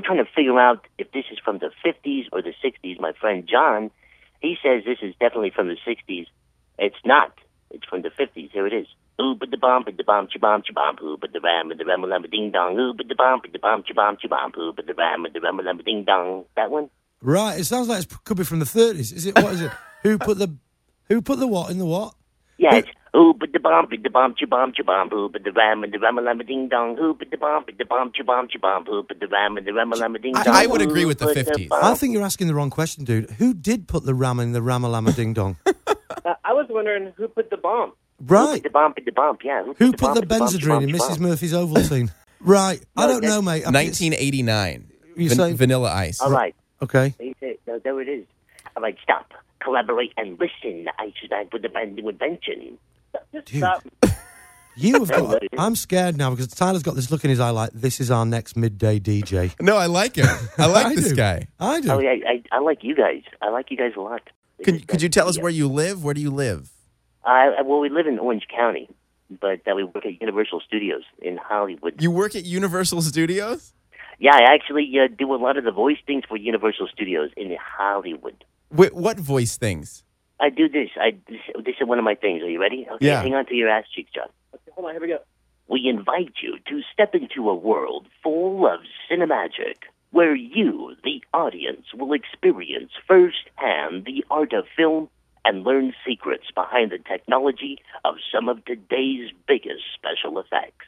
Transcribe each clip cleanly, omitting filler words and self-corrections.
trying to figure out if this is from the 50s or the 60s. My friend John, he says this is definitely from the 60s. It's not. It's from the 50s. Here it is. Ooh, but the bomb, cha-bomb, ooh, but the ram, ding dong, ooh, but the bomb, cha-bomb, ooh, but the ram, ding dong. That one? Right. It sounds like it could be from the 30s. Is it? What is it? Who put the what in the what? Yeah, it's ooh, but the bomb, cha-bomb, ooh, but the ram, ding dong, ooh, but the bomb, cha-bomb, ooh, but the ram, ding dong. I would agree with the 50s. I think you're asking the wrong question, dude. Who did put the ram in the Ramalama Ding Dong? I was wondering who put the bomb. Right. The bomb, yeah. Who put the Benzedrine in Mrs. Murphy's Ovaltine? Right. I don't know, mate. 1989. You say Vanilla Ice. All right. Okay. There it is. All right, stop. Collaborate and listen. I should act with a brand new invention. Dude. Stop. You have got... I'm scared now because Tyler's got this look in his eye like, this is our next midday DJ. No, I like it. I like this do. guy. I do. Oh, yeah, I like you guys. I like you guys a lot. Could you tell us where you live? Where do you live? Well, we live in Orange County, but we work at Universal Studios in Hollywood. You work at Universal Studios? Yeah, I actually do a lot of the voice things for Universal Studios in Hollywood. What voice things? I do this. This is one of my things. Are you ready? Okay, Yeah. hang on to your ass cheeks, John. Okay, hold on, here we go. We invite you to step into a world full of cinemagic, where you, the audience, will experience firsthand the art of film and learn secrets behind the technology of some of today's biggest special effects.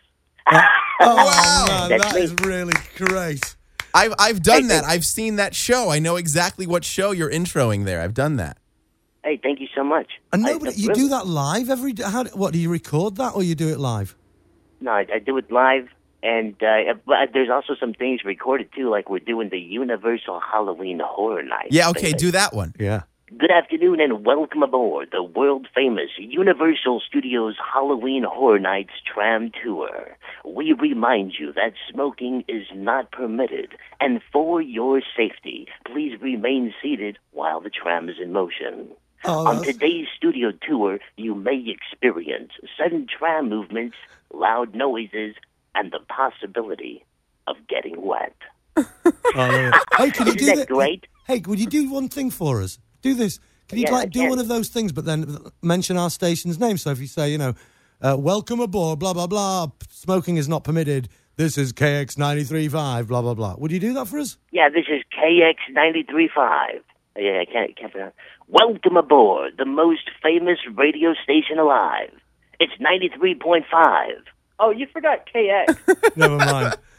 Wow, That's that me. is really great. I've done that. I've seen that show. I know exactly what show you're introing there. I've done that. Hey, thank you so much. And nobody, you do that live every day? What, do you record that or you do it live? No, I do it live, and but there's also some things recorded, too, like we're doing the Universal Halloween Horror Night. Yeah, okay, do that one. Yeah. Good afternoon and welcome aboard the world-famous Universal Studios Halloween Horror Nights Tram Tour. We remind you that smoking is not permitted, and for your safety, please remain seated while the tram is in motion. Oh, On today's studio tour, you may experience sudden tram movements, loud noises, and the possibility of getting wet. Hey, can you Isn't do that that? great? Hey, would you do one thing for us? Do this. Can you Yeah, I do can. one of those things, but then mention our station's name? So if you say, welcome aboard, blah, blah, blah, smoking is not permitted, this is KX 93.5, blah, blah, blah. Would you do that for us? Yeah, this is KX 93.5. Yeah, I can't pronounce. Welcome aboard the most famous radio station alive. It's 93.5. Oh, you forgot KX. Never mind.